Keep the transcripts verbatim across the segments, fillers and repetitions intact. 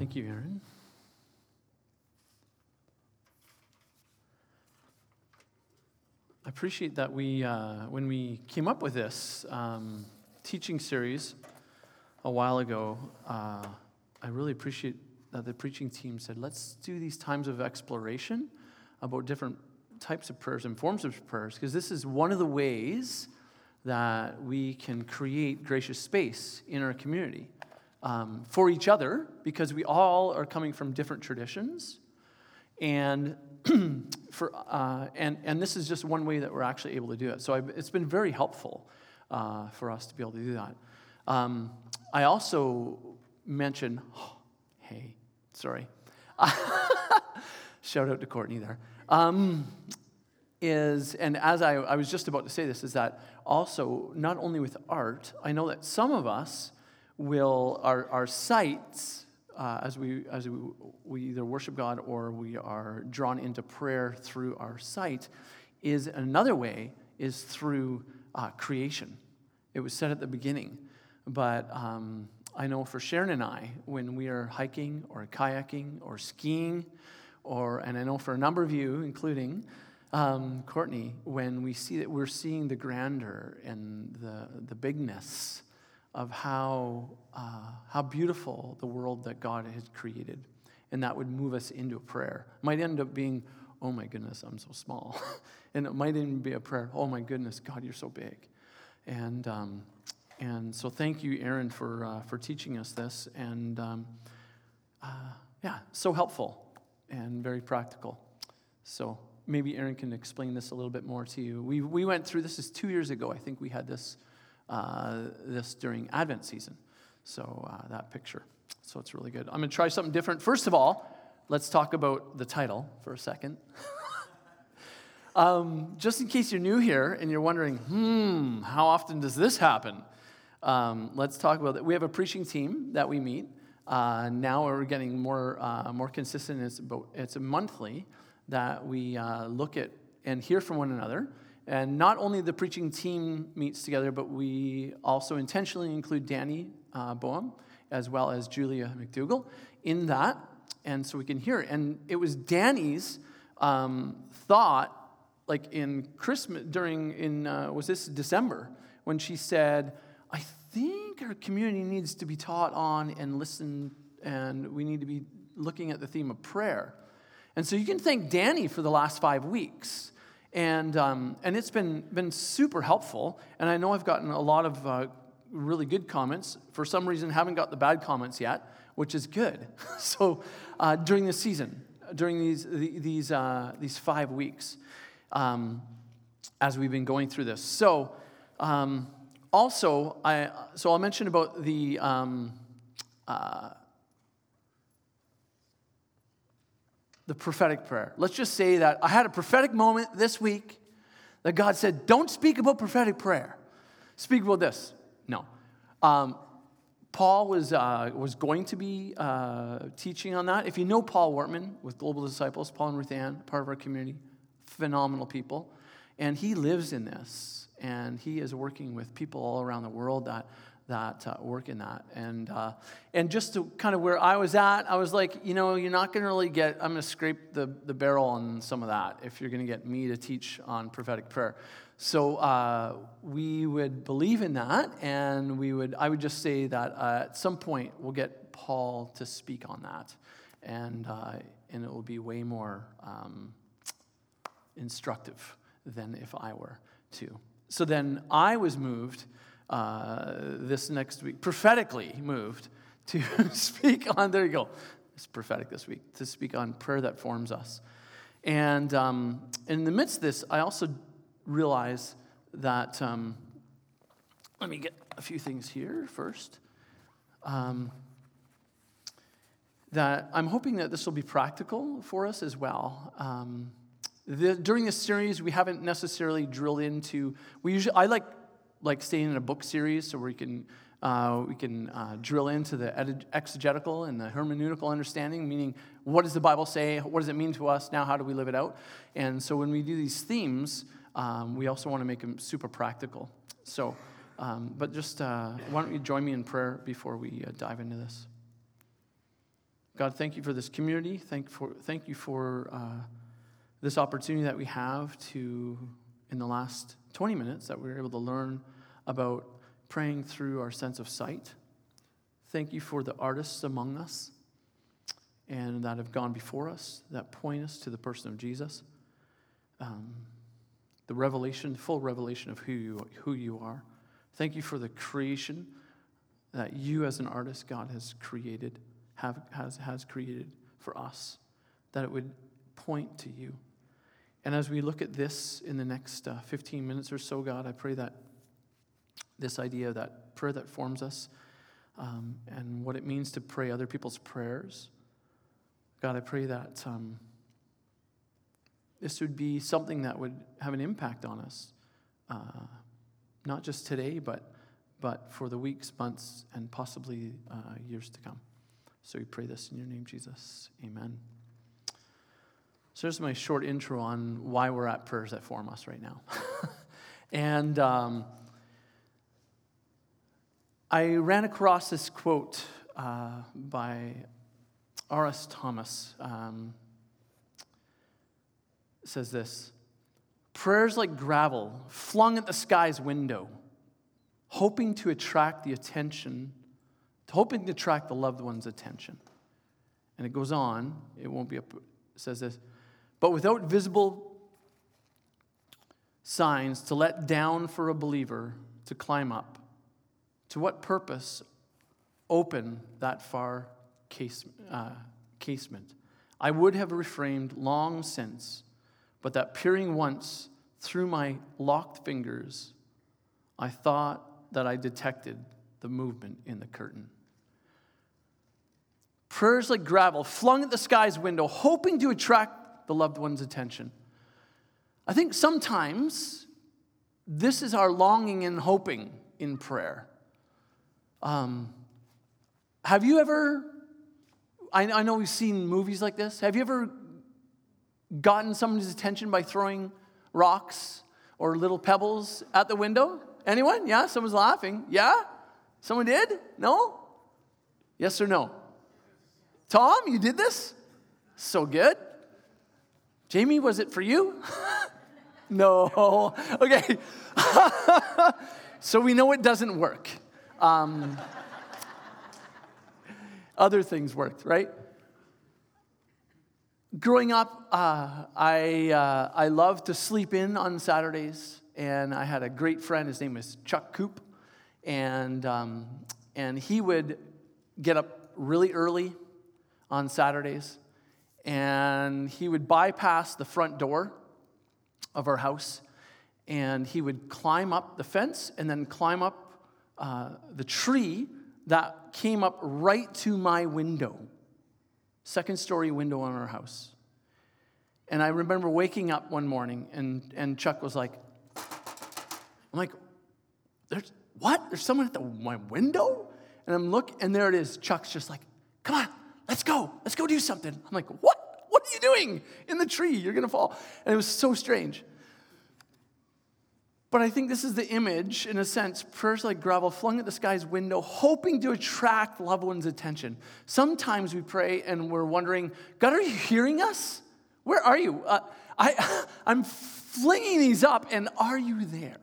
Thank you, Aaron. I appreciate that we, uh, when we came up with this um, teaching series a while ago, uh, I really appreciate that the preaching team said, let's do these times of exploration about different types of prayers and forms of prayers, because this is one of the ways that we can create gracious space in our community um, for each other, because we all are coming from different traditions, and for uh, and and this is just one way that we're actually able to do it. So I've, it's been very helpful uh, for us to be able to do that. Um, I also mentioned, oh, hey, sorry, shout out to Courtney there. Um, is, and as I, I was just about to say this, is that also, not only with art, I know that some of us will, our, our sights, uh, as we as we, we either worship God or we are drawn into prayer through our sight, is another way, is through uh, creation. It was said at the beginning, but um, I know for Sharon and I, when we are hiking or kayaking or skiing, or, and I know for a number of you, including um, Courtney, when we see that we're seeing the grandeur and the the bigness of how uh, how beautiful the world that God has created, and that would move us into a prayer. It might end up being, oh my goodness, I'm so small, and it might even be a prayer, oh my goodness, God, you're so big, and um, and so thank you, Aaron, for uh, for teaching us this, and um, uh, yeah, so helpful and very practical. So maybe Aaron can explain this a little bit more to you. We we went through this is two years ago. I think we had this uh, this during Advent season. So uh, that picture. So it's really good. I'm going to try something different. First of all, let's talk about the title for a second. um, just in case you're new here and you're wondering, hmm, how often does this happen? Um, let's talk about it. We have a preaching team that we meet. Uh, now we're getting more uh, more consistent. It's about it's a monthly that we uh, look at and hear from one another. And not only the preaching team meets together, but we also intentionally include Danny uh, Boehm as well as Julia McDougall in that, and so we can hear it. And it was Danny's um, thought, like in Christmas during in uh, was this December, when she said, I think our community needs to be taught on and listen, and we need to be looking at the theme of prayer. And so you can thank Danny for the last five weeks. And um, and it's been been super helpful. And I know I've gotten a lot of uh, really good comments. For some reason, haven't got the bad comments yet, which is good. so uh, during this season, during these these uh, these five weeks, um, as we've been going through this. So um, also, I so I'll mention about the. Um, uh, The prophetic prayer. Let's just say that I had a prophetic moment this week that God said, don't speak about prophetic prayer. Speak about this. No. Um, Paul was uh, was going to be uh, teaching on that. If you know Paul Wortman with Global Disciples, Paul and Ruth Ann, part of our community, phenomenal people. And he lives in this. And he is working with people all around the world that that uh, work in that. And uh, and just to kind of where I was at, I was like, you know, you're not going to really get, I'm going to scrape the, the barrel on some of that if you're going to get me to teach on prophetic prayer. So uh, we would believe in that, and we would, I would just say that uh, at some point we'll get Paul to speak on that. And, uh, and it will be way more um, instructive than if I were to. So then I was moved Uh, this next week, prophetically moved to speak on, there you go, it's prophetic this week, to speak on prayer that forms us. And um, in the midst of this, I also realize that, um, let me get a few things here first, um, that I'm hoping that this will be practical for us as well. Um, the, during this series, we haven't necessarily drilled into, we usually, I like like staying in a book series so we can uh, we can uh, drill into the exegetical and the hermeneutical understanding, meaning what does the Bible say, what does it mean to us, now how do we live it out? And so when we do these themes, um, we also want to make them super practical. So, um, but just uh, why don't you join me in prayer before we uh, dive into this? God, thank you for this community. Thank for thank you for uh, this opportunity that we have to, in the last twenty minutes, that we were able to learn about praying through our sense of sight. Thank you for the artists among us and that have gone before us, that point us to the person of Jesus. Um, the revelation, full revelation of who you, who you are. Thank you for the creation that you as an artist, God, has created, have, has, has created for us, that it would point to you. And as we look at this in the next uh, fifteen minutes or so, God, I pray that this idea, that prayer that forms us, um, and what it means to pray other people's prayers, God, I pray that um, this would be something that would have an impact on us, uh, not just today, but but for the weeks, months, and possibly uh, years to come. So we pray this in your name, Jesus. Amen. So there's my short intro on why we're at Prayers That Form Us right now. and um, I ran across this quote uh, by R S Thomas. Um, it says this: prayers like gravel flung at the sky's window, hoping to attract the attention, hoping to attract the loved one's attention. And it goes on, it won't be up, it says this: but without visible signs to let down for a believer to climb up, to what purpose open that far case, uh, casement? I would have refrained long since, but that peering once through my locked fingers, I thought that I detected the movement in the curtain. Prayers like gravel flung at the sky's window, hoping to attract the loved one's attention. I think sometimes this is our longing and hoping in prayer. Um, have you ever, I, I know we've seen movies like this, have you ever gotten someone's attention by throwing rocks or little pebbles at the window? Anyone? Yeah, someone's laughing. Yeah? Someone did? No? Yes or no? Tom, you did this? So good. Jamie, was it for you? No. Okay. So we know it doesn't work. Um, other things worked, right? Growing up, uh, I uh, I loved to sleep in on Saturdays, and I had a great friend. His name was Chuck Coop, and um, and he would get up really early on Saturdays, and he would bypass the front door of our house, and he would climb up the fence and then climb up uh, the tree that came up right to my window, second story window on our house. And I remember waking up one morning, and, and Chuck was like, I'm like, there's what? There's someone at the, my window? And I'm looking, and there it is. Chuck's just like, come on, let's go. Let's go do something. I'm like, what? What are you doing in the tree? You're going to fall. And it was so strange. But I think this is the image, in a sense, prayers like gravel flung at the sky's window, hoping to attract loved one's attention. Sometimes we pray and we're wondering, God, are you hearing us? Where are you? Uh, I, I'm flinging these up, and are you there?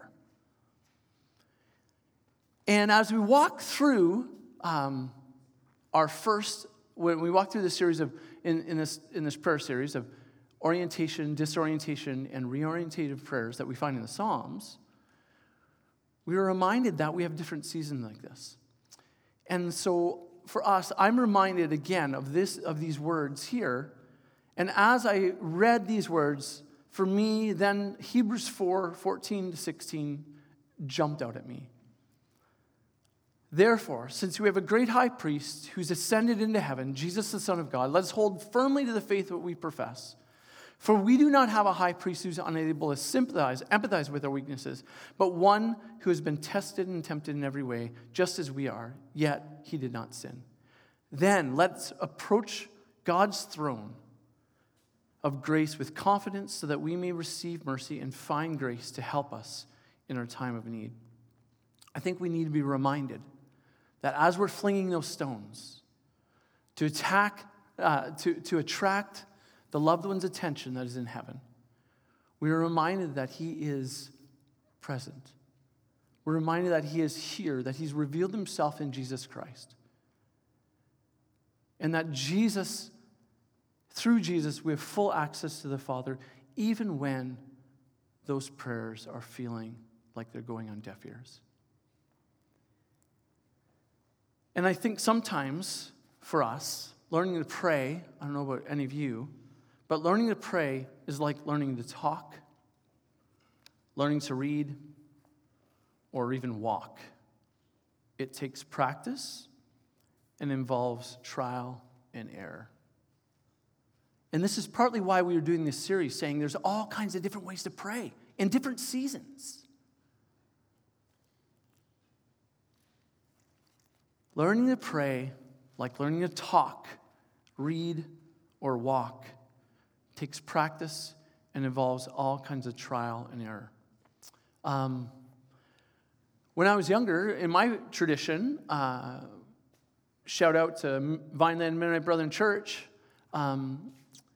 And as we walk through um, our first, when we walk through this series of, in, in this in this prayer series of orientation, disorientation, and reorientative prayers that we find in the Psalms, we were reminded that we have different seasons like this. And so for us, I'm reminded again of this of these words here. And as I read these words, for me, then Hebrews four, fourteen to sixteen jumped out at me. Therefore, since we have a great high priest who's ascended into heaven, Jesus the Son of God, let us hold firmly to the faith that we profess. For we do not have a high priest who's unable to sympathize, empathize with our weaknesses, but one who has been tested and tempted in every way, just as we are, yet he did not sin. Then let's approach God's throne of grace with confidence so that we may receive mercy and find grace to help us in our time of need. I think we need to be reminded that as we're flinging those stones to attack uh, to, to attract the loved one's attention that is in heaven, we are reminded that he is present. We're reminded that he is here, that he's revealed himself in Jesus Christ. And that Jesus, through Jesus, we have full access to the Father, even when those prayers are feeling like they're going on deaf ears. And I think sometimes, for us, learning to pray, I don't know about any of you, but learning to pray is like learning to talk, learning to read, or even walk. It takes practice and involves trial and error. And this is partly why we are doing this series, saying there's all kinds of different ways to pray in different seasons. Learning to pray, like learning to talk, read, or walk, takes practice and involves all kinds of trial and error. Um, when I was younger, in my tradition, uh, shout out to Vineland Mennonite Brethren Church, um,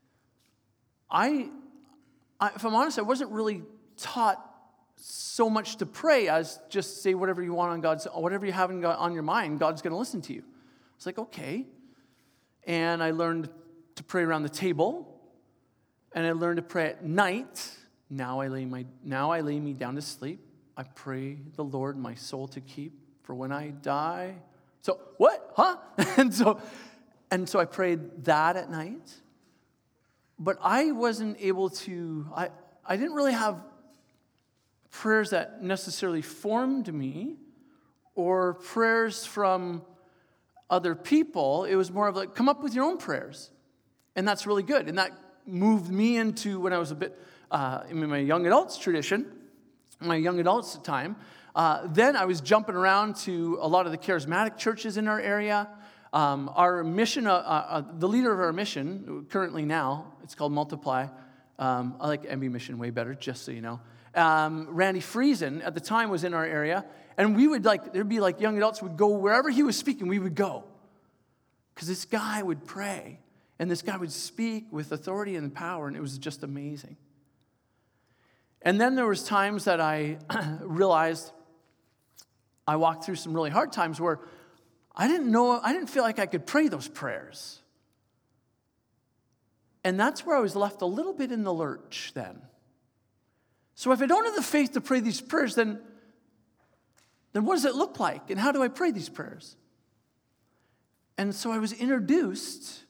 I, I, if I'm honest, I wasn't really taught so much to pray as just say whatever you want on God's, whatever you have on your mind, God's going to listen to you. It's like, okay. And I learned to pray around the table, and I learned to pray at night. Now I lay my, now I lay me down to sleep. I pray the Lord my soul to keep, for when I die. So what? Huh? and so, and so I prayed that at night. But I wasn't able to. I I didn't really have prayers that necessarily formed me, or prayers from other people. It was more of like, come up with your own prayers. And that's really good. And that moved me into, when I was a bit, uh, in my young adults tradition, my young adults time, uh, then I was jumping around to a lot of the charismatic churches in our area. Um, our mission, uh, uh, the leader of our mission, currently now, it's called Multiply. Um, I like M B Mission way better, just so you know. Um, Randy Friesen at the time was in our area, and we would like, there'd be like young adults would go wherever he was speaking, we would go. Because this guy would pray, and this guy would speak with authority and power, and it was just amazing. And then there was times that I realized I walked through some really hard times where I didn't know, I didn't feel like I could pray those prayers. And that's where I was left a little bit in the lurch then. So if I don't have the faith to pray these prayers, then, then what does it look like? And how do I pray these prayers? And so I was introduced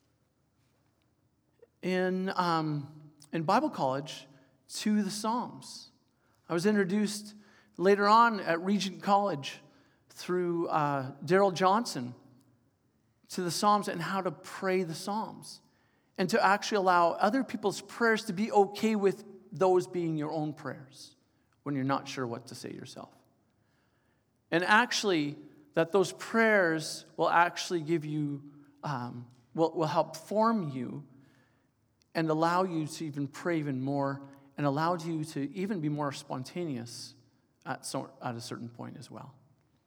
in, um, in Bible college to the Psalms. I was introduced later on at Regent College through uh, Daryl Johnson to the Psalms and how to pray the Psalms. And to actually allow other people's prayers to be okay with those being your own prayers when you're not sure what to say yourself. And actually, that those prayers will actually give you, um, will, will help form you and allow you to even pray even more and allow you to even be more spontaneous at, so, at a certain point as well.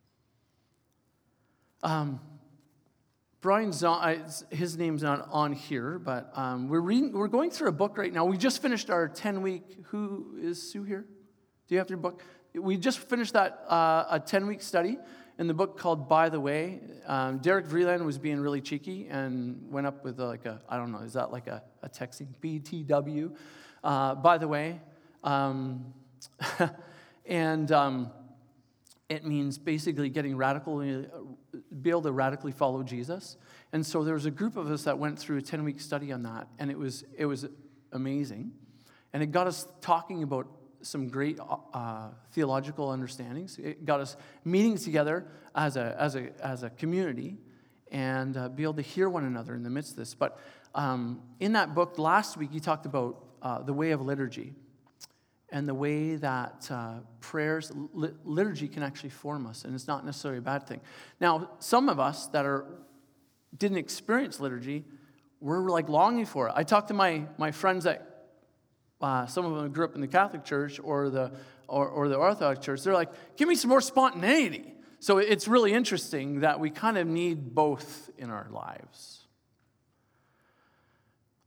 Um, Brian Zahnd, his name's not on here, but um, we're reading, we're going through a book right now. We just finished our ten-week, who is Sue here? Do you have your book? We just finished that, uh, a ten-week study in the book called By the Way. Um, Derek Vreeland was being really cheeky and went up with a, like a, I don't know, is that like a, a texting? B T W. Uh, by the way. Um, and um, it means basically getting radically, be able to radically follow Jesus. And so there was a group of us that went through a ten-week study on that, and it was it was amazing. And it got us talking about some great uh, theological understandings. It got us meeting together as a as a as a community and uh, be able to hear one another in the midst of this. But um, in that book last week, he talked about uh, the way of liturgy and the way that uh, prayers, li- liturgy can actually form us, and it's not necessarily a bad thing. Now, some of us that are didn't experience liturgy, we're like longing for it. I talked to my my friends that uh, some of them grew up in the Catholic Church or the or, or the Orthodox Church. They're like, give me some more spontaneity. So it's really interesting that we kind of need both in our lives.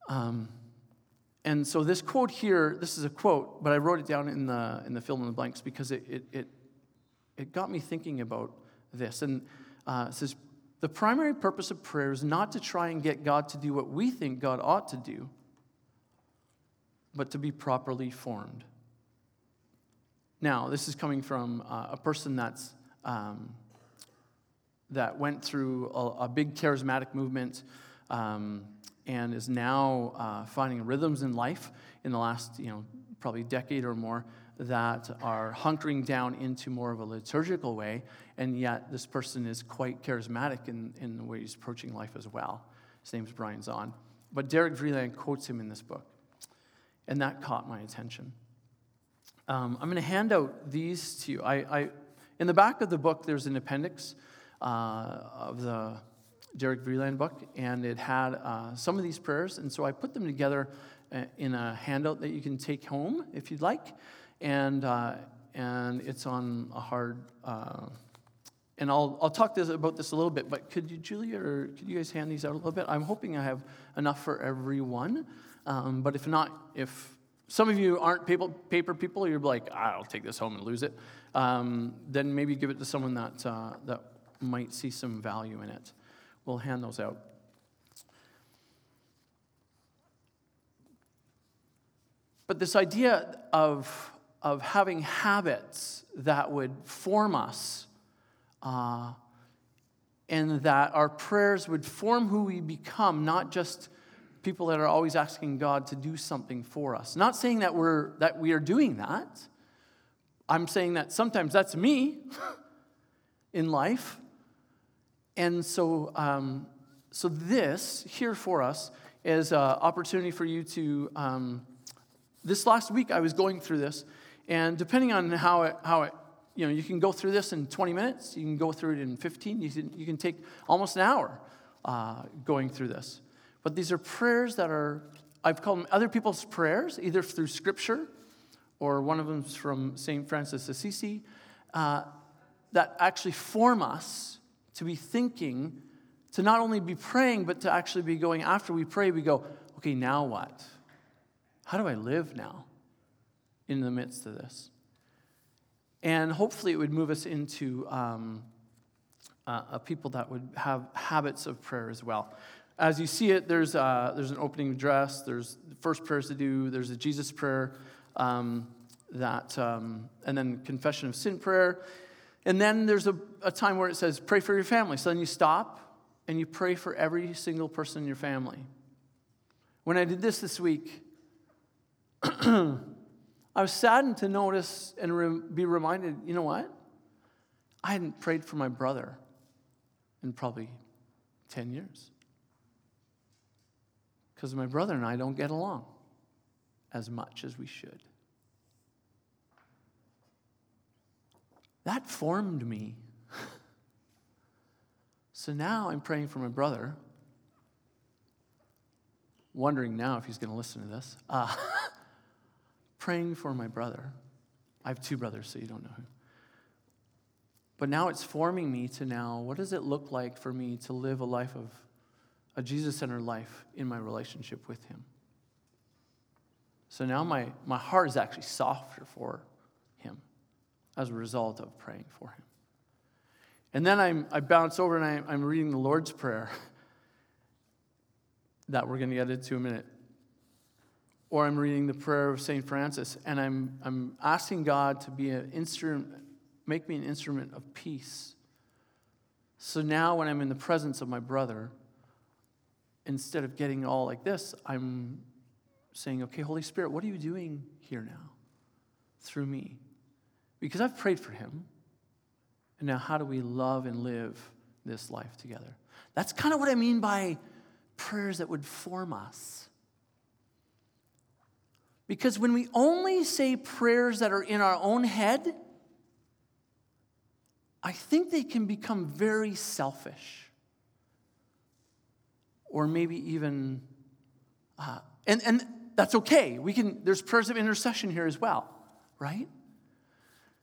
Um, and so this quote here, this is a quote, but I wrote it down in the in the fill in the blanks because it it it, it got me thinking about this. And uh, it says, the primary purpose of prayer is not to try and get God to do what we think God ought to do, but to be properly formed. Now, this is coming from uh, a person that's um, that went through a, a big charismatic movement um, and is now uh, finding rhythms in life in the last, you know, probably decade or more that are hunkering down into more of a liturgical way, and yet this person is quite charismatic in, in the way he's approaching life as well. His name's Brian Zahn. But Derek Vreeland quotes him in this book, and that caught my attention. Um, I'm going to hand out these to you. I, I, in the back of the book, there's an appendix uh, of the Derek Vreeland book, and it had uh, some of these prayers, and so I put them together in a handout that you can take home if you'd like, and uh, and it's on a hard. Uh, and I'll I'll talk this, about this a little bit, but could you, Julia, or could you guys hand these out a little bit? I'm hoping I have enough for everyone, um, but if not, if some of you aren't paper, paper people, you're like, I'll take this home and lose it, um, then maybe give it to someone that uh, that might see some value in it. We'll hand those out. But this idea of, of having habits that would form us, uh, and that our prayers would form who we become, not just people that are always asking God to do something for us. Not saying that we're that we are doing that. I'm saying that sometimes that's me in life. And so, um, so this here for us is an opportunity for you to. Um, this last week, I was going through this, and depending on how it, how it, you know, you can go through this in twenty minutes. You can go through it in fifteen. You can you can take almost an hour uh, going through this. But these are prayers that are, I've called them other people's prayers, either through Scripture, or one of them's from Saint Francis Assisi, uh, that actually form us to be thinking, to not only be praying, but to actually be going, after we pray, we go, okay, now what? How do I live now in the midst of this? And hopefully it would move us into um, uh, a people that would have habits of prayer as well. As you see it, there's uh, there's an opening address, there's the first prayers to do, there's a Jesus prayer, um, that, um, and then confession of sin prayer. And then there's a, a time where it says, pray for your family. So then you stop and you pray for every single person in your family. When I did this this week, I was saddened to notice and re- be reminded, you know what? I hadn't prayed for my brother in probably ten years. Because my brother and I don't get along as much as we should. That formed me. So now I'm praying for my brother, wondering now if he's going to listen to this. Uh, praying for my brother. I have two brothers, so you don't know who. But now it's forming me to now, what does it look like for me to live a life of, a Jesus-centered life in my relationship with him? So now my, my heart is actually softer for him as a result of praying for him. And then I'm, I bounce over and I, I'm reading the Lord's Prayer that we're going to get into in a minute. Or I'm reading the prayer of Saint Francis, and I'm I'm asking God to be an instrument, make me an instrument of peace. So now when I'm in the presence of my brother, instead of getting all like this, I'm saying, okay, Holy Spirit, what are you doing here now through me? Because I've prayed for him, and now how do we love and live this life together? That's kind of what I mean by prayers that would form us. Because when we only say prayers that are in our own head, I think they can become very selfish. Or maybe even, uh, and, and that's okay. We can. There's prayers of intercession here as well, right?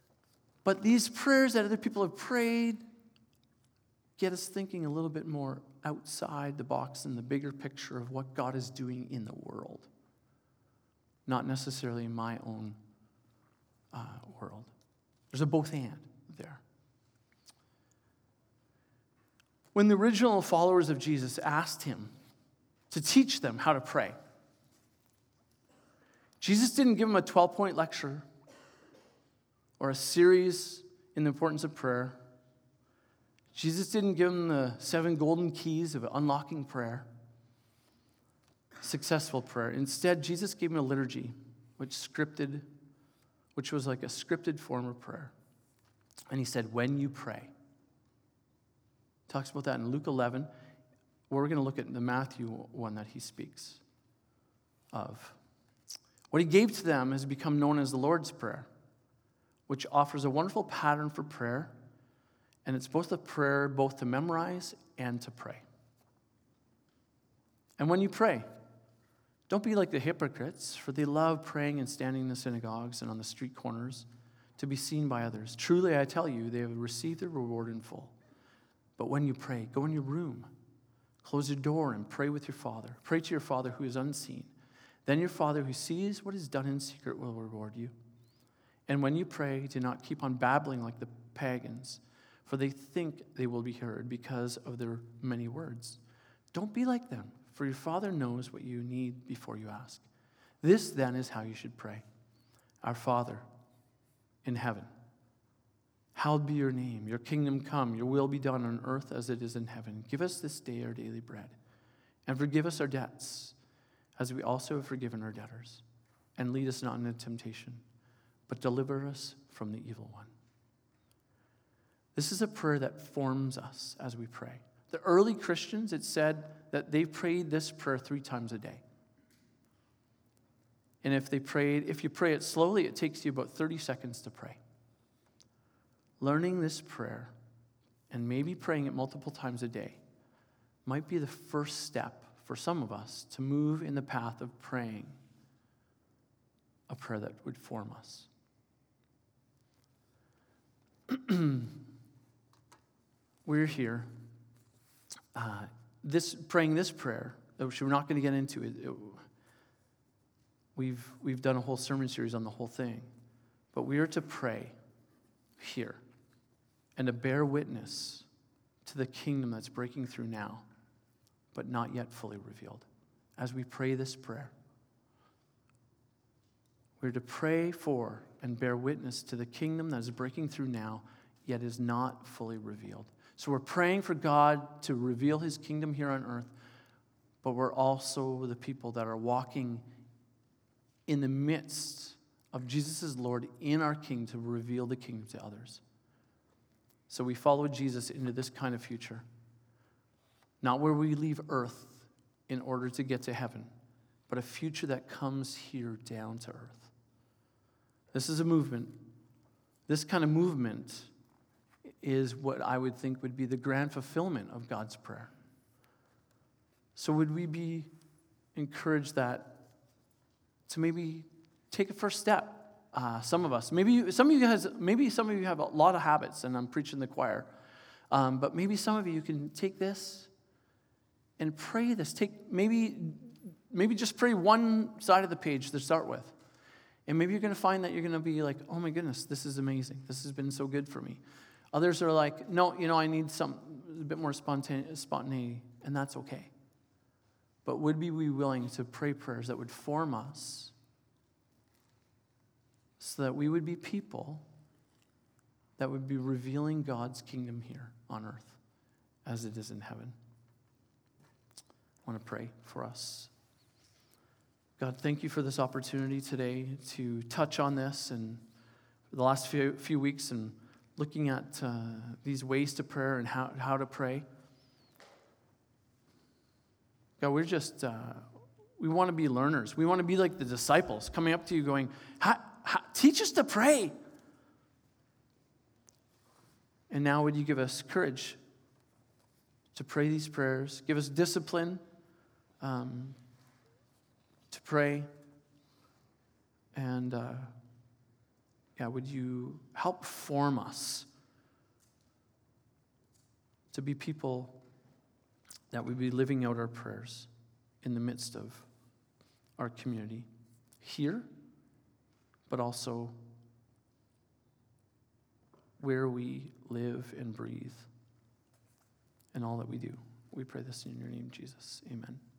But these prayers that other people have prayed get us thinking a little bit more outside the box and the bigger picture of what God is doing in the world, not necessarily in my own uh, world. There's a both and there. When the original followers of Jesus asked him to teach them how to pray, Jesus didn't give them a twelve-point lecture or a series in the importance of prayer. Jesus didn't give them the seven golden keys of unlocking prayer, successful prayer. Instead, Jesus gave them a liturgy, which scripted, which was like a scripted form of prayer. And he said, when you pray. Talks about that in Luke eleven. We're going to look at the Matthew one that he speaks of. What he gave to them has become known as the Lord's Prayer, which offers a wonderful pattern for prayer. And it's both a prayer both to memorize and to pray. And when you pray, don't be like the hypocrites, for they love praying and standing in the synagogues and on the street corners to be seen by others. Truly, I tell you, they have received their reward in full. But when you pray, go in your room, close your door, and pray with your Father. Pray to your Father who is unseen. Then your Father who sees what is done in secret will reward you. And when you pray, do not keep on babbling like the pagans, for they think they will be heard because of their many words. Don't be like them, for your Father knows what you need before you ask. This, then, is how you should pray. Our Father in heaven, hallowed be your name. Your kingdom come. Your will be done on earth as it is in heaven. Give us this day our daily bread, and forgive us our debts, as we also have forgiven our debtors. And lead us not into temptation, but deliver us from the evil one. This is a prayer that forms us as we pray. The early Christians, it said that they prayed this prayer three times a day. And if they prayed, if you pray it slowly, it takes you about thirty seconds to pray. Learning this prayer and maybe praying it multiple times a day might be the first step for some of us to move in the path of praying a prayer that would form us. We're here, uh, this praying this prayer, which we're not going to get into. It, it, we've we've done a whole sermon series on the whole thing, but we are to pray here and to bear witness to the kingdom that's breaking through now, but not yet fully revealed. As we pray this prayer, we're to pray for and bear witness to the kingdom that is breaking through now, yet is not fully revealed. So we're praying for God to reveal his kingdom here on earth, but we're also the people that are walking in the midst of Jesus' Lord in our King to reveal the kingdom to others. So we follow Jesus into this kind of future. Not where we leave earth in order to get to heaven, but a future that comes here down to earth. This is a movement. This kind of movement is what I would think would be the grand fulfillment of God's prayer. So would we be encouraged that to maybe take a first step? Uh, some of us, maybe you, some of you guys, maybe some of you have a lot of habits, and I'm preaching the choir. Um, but maybe some of you can take this and pray this. Take maybe, maybe just pray one side of the page to start with. And maybe you're going to find that you're going to be like, oh my goodness, this is amazing. This has been so good for me. Others are like, no, you know, I need some a bit more spontane- spontaneity, and that's okay. But would we be willing to pray prayers that would form us so that we would be people that would be revealing God's kingdom here on earth as it is in heaven? I want to pray for us. God, thank you for this opportunity today to touch on this, and for the last few, few weeks and looking at uh, these ways to prayer and how, how to pray. God, we're just, uh, we want to be learners. We want to be like the disciples coming up to you going, how, how, teach us to pray. And now would you give us courage to pray these prayers? Give us discipline um, to pray. And uh, yeah, would you help form us to be people that we be living out our prayers in the midst of our community here, but also where we live and breathe and all that we do. We pray this in your name, Jesus. Amen.